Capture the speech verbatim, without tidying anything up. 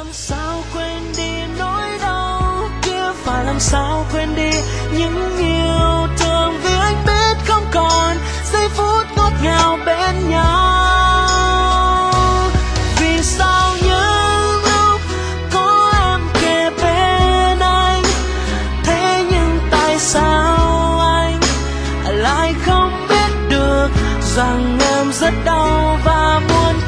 sao quên đi nỗi đau kia, phải làm sao quên đi những yêu thương, vì anh biết không còn giây phút ngọt ngào bên nhau. Vì sao những lúc có em kề bên anh, thế nhưng tại sao anh lại không biết được rằng em rất đau và muốn